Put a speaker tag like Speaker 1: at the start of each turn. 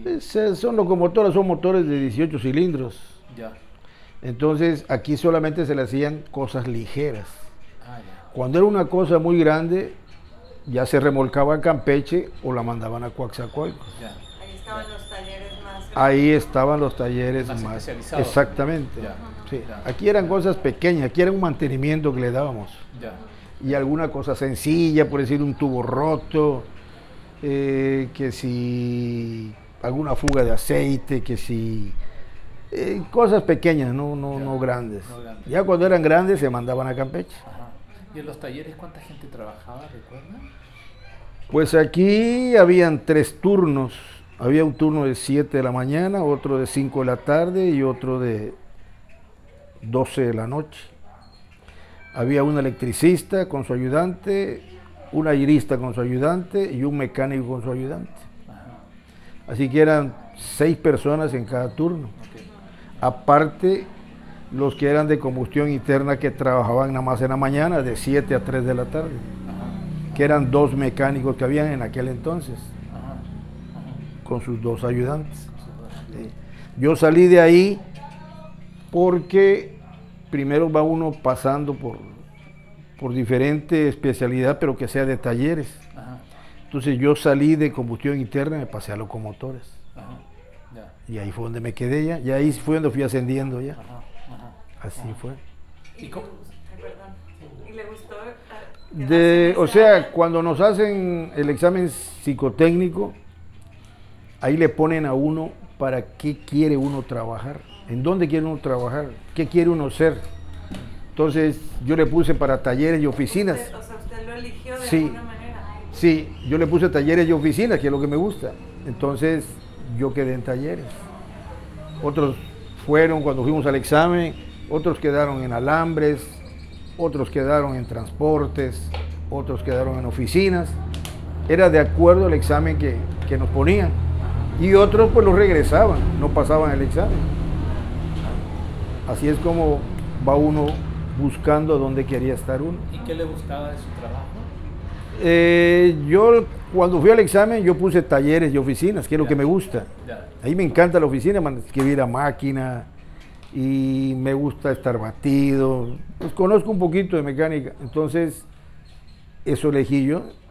Speaker 1: Son locomotoras, son motores de 18 cilindros.
Speaker 2: Ya.
Speaker 1: Entonces aquí solamente se le hacían cosas ligeras.
Speaker 2: Ah, ya.
Speaker 1: Cuando era una cosa muy grande, ya se remolcaba a Campeche o la mandaban a Coaxacualcos.
Speaker 2: Ya.
Speaker 3: Ahí estaban los talleres más grandes.
Speaker 1: Ahí estaban los talleres
Speaker 2: Más
Speaker 1: más
Speaker 2: especializados.
Speaker 1: exactamente.
Speaker 2: Ya.
Speaker 1: Sí.
Speaker 2: Ya.
Speaker 1: Aquí eran cosas pequeñas, aquí era un mantenimiento que le dábamos.
Speaker 2: Ya.
Speaker 1: Y alguna cosa sencilla, por decir un tubo roto, que si alguna fuga de aceite, que si cosas pequeñas, no grandes.
Speaker 2: No grandes.
Speaker 1: Ya cuando eran grandes se mandaban a Campeche.
Speaker 2: Ajá. ¿Y en los talleres cuánta gente trabajaba, recuerdas?
Speaker 1: Pues aquí habían 3 turnos. Había un turno de 7 de la mañana, otro de 5 de la tarde y otro de 12 de la noche. Había un electricista con su ayudante, un airista con su ayudante y un mecánico con su ayudante.
Speaker 2: Ajá.
Speaker 1: Así que eran 6 personas en cada turno.
Speaker 2: Ok.
Speaker 1: Aparte, los que eran de combustión interna que trabajaban nada más en la mañana de 7 a 3 de la tarde,
Speaker 2: Ajá.
Speaker 1: que eran 2 mecánicos que habían en aquel entonces,
Speaker 2: Ajá. Ajá.
Speaker 1: con sus 2 ayudantes. Sí. Yo salí de ahí porque primero va uno pasando por diferente especialidad, pero que sea de talleres.
Speaker 2: Ajá.
Speaker 1: Entonces yo salí de combustión interna y me pasé a locomotores.
Speaker 2: Ajá. Ya.
Speaker 1: Y ahí fue donde me quedé ya. Y ahí fue donde fui ascendiendo ya.
Speaker 2: Ajá. Ajá.
Speaker 1: Así fue.
Speaker 2: ¿Y cómo?
Speaker 3: Ay, perdón. ¿Y le gustó?
Speaker 1: O sea, cuando nos hacen el examen psicotécnico, ahí le ponen a uno para qué quiere uno trabajar, en dónde quiere uno trabajar, qué quiere uno ser. Entonces yo le puse para talleres y oficinas.
Speaker 3: O sea, usted lo eligió de
Speaker 1: Sí.
Speaker 3: alguna manera.
Speaker 1: Sí, yo le puse talleres y oficinas, que es lo que me gusta. Entonces yo quedé en talleres. Otros fueron cuando fuimos al examen, otros quedaron en alambres, otros quedaron en transportes, otros quedaron en oficinas. Era de acuerdo al examen que nos ponían. Y otros pues los regresaban, no pasaban el examen. Así es como va uno buscando dónde quería estar uno.
Speaker 2: ¿Y qué le gustaba de su trabajo?
Speaker 1: Yo cuando fui al examen yo puse talleres y oficinas, que es lo
Speaker 2: Ya.
Speaker 1: que me gusta.
Speaker 2: Ya.
Speaker 1: Ahí me encanta la oficina, escribir a máquina y me gusta estar batido. Pues conozco un poquito de mecánica, entonces eso elegí yo